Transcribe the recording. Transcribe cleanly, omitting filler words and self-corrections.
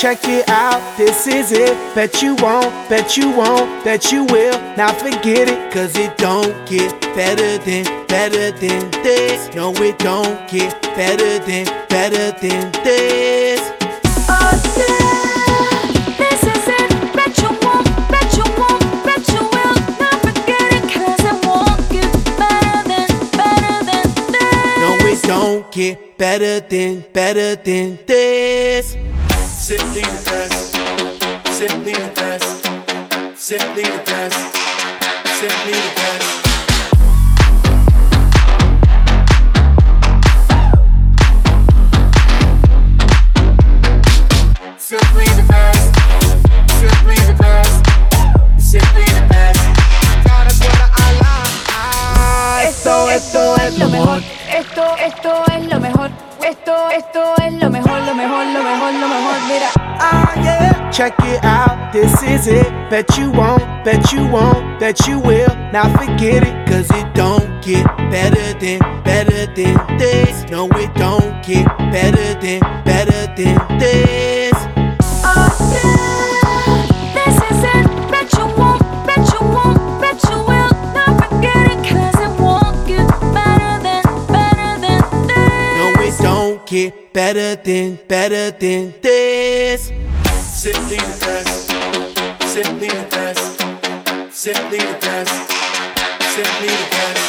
check it out, this is it. Bet you won't, bet you won't, bet you will. Now forget it, cause it don't get better than this. No, it don't get better than this. Oh yeah, this is it. Bet you won't, bet you won't, bet you will. Now forget it, cause it won't get better than this. No, it don't get better than this. Simply the best, simply the best, simply the best, simply the best. Simply the best, simply the best, simply the best. Esto es lo mejor. Esto es lo mejor. Esto es lo mejor, lo mejor, lo mejor, lo mejor. Mira. Ah yeah, check it out, this is it. Bet you won't, bet you won't, bet you will. Now forget it, cause it don't get better than this. No, it don't get better than this. Oh yeah, this is it. Bet you won't, bet you won't, bet you will. Now forget it, cause it won't get better than this. No, it don't get better than this. Simply the best, simply the best, simply the best, simply the best.